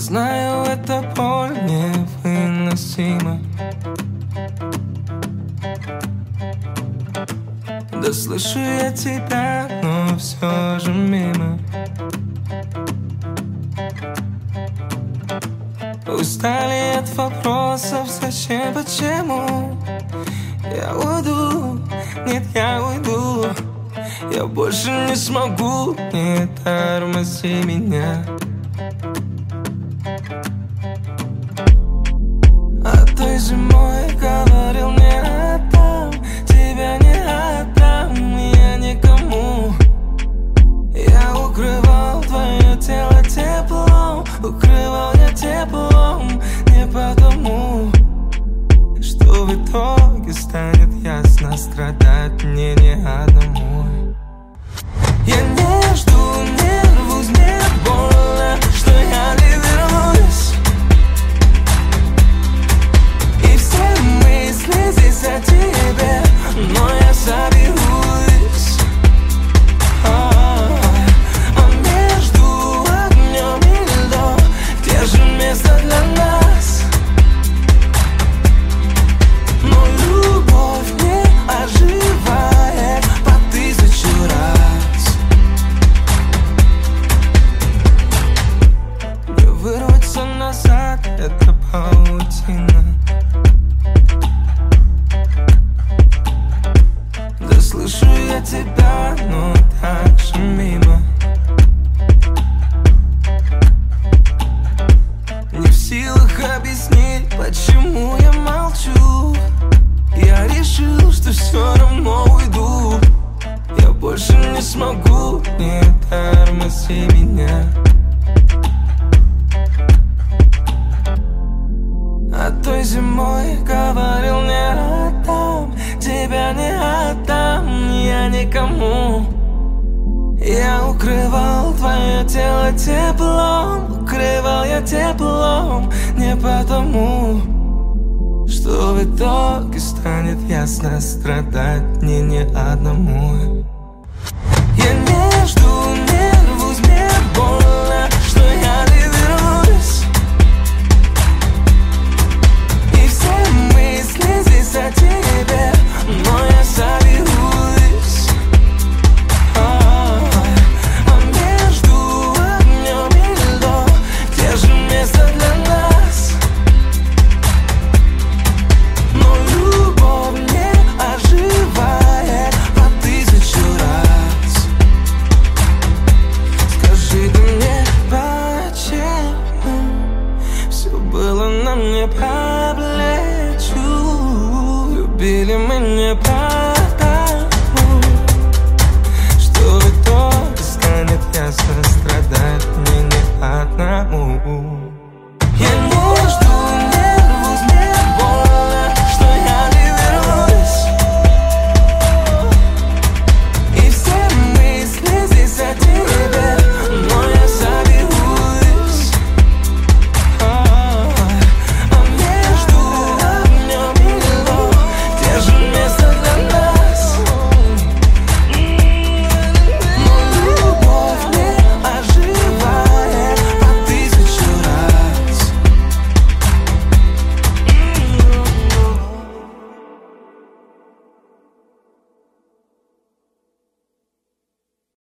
знаю, эта боль невыносима. Да слышу я тебя, но все же мимо. Устали от вопросов, зачем, почему. Я уйду, нет, я уйду. Я больше не смогу, не тормози меня. А той зимой говорил не отдам, тебя не отдам, я никому. Я укрывал твое тело теплом, укрывал я теплом, не потому, что в итоге станет ясно, страдать мне не одному. Я не жду, не рвусь, мне больно, что я не вернусь. И все мысли здесь о тебе, но я соберусь. А между огнем и льдом, где же место для нас? Но любовь не оживает по 1000 раз. Не вырваться назад, это паутина. Да слышу я тебя, но так же мимо. Не в силах объяснить, почему я молчу. Я решил, что все равно уйду. Я больше не смогу, не тормози меня. А той зимой говорил не отдам, тебя не отдам, я никому. Я укрывал твое тело теплом, укрывал я теплом, не потому, что в итоге станет ясно, страдать мне не одному. Я не жду, не рвусь, мне больно, что я не вернусь. И все мысли здесь о тебе, но я соберусь. А между огнем и льдом, где же место для нас? Но любовь не оживает по 1000 раз. Скажи ты мне, почему все было нам не по плечу? Любили мы не потому, что в итоге станет ясно, страдать мне не одному.